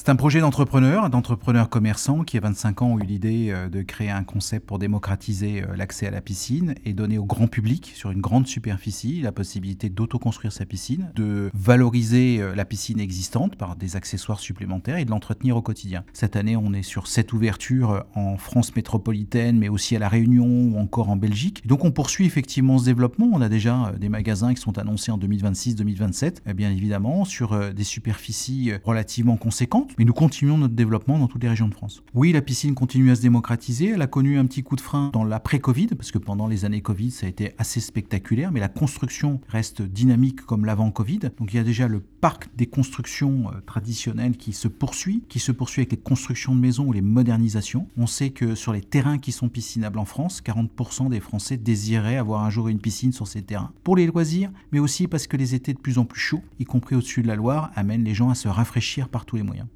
C'est un projet d'entrepreneur commerçant qui, à 25 ans, a eu l'idée de créer un concept pour démocratiser l'accès à la piscine et donner au grand public, sur une grande superficie, la possibilité d'autoconstruire sa piscine, de valoriser la piscine existante par des accessoires supplémentaires et de l'entretenir au quotidien. Cette année, on est sur 7 ouvertures en France métropolitaine, mais aussi à La Réunion ou encore en Belgique. Donc on poursuit effectivement ce développement. On a déjà des magasins qui sont annoncés en 2026-2027, bien évidemment, sur des superficies relativement conséquentes. Mais nous continuons notre développement dans toutes les régions de France. Oui, la piscine continue à se démocratiser. Elle a connu un petit coup de frein dans l'après-Covid, parce que pendant les années Covid, ça a été assez spectaculaire, mais la construction reste dynamique comme l'avant-Covid. Donc il y a déjà le parc des constructions traditionnelles qui se poursuit avec les constructions de maisons ou les modernisations. On sait que sur les terrains qui sont piscinables en France, 40% des Français désiraient avoir un jour une piscine sur ces terrains. Pour les loisirs, mais aussi parce que les étés de plus en plus chauds, y compris au-dessus de la Loire, amènent les gens à se rafraîchir par tous les moyens.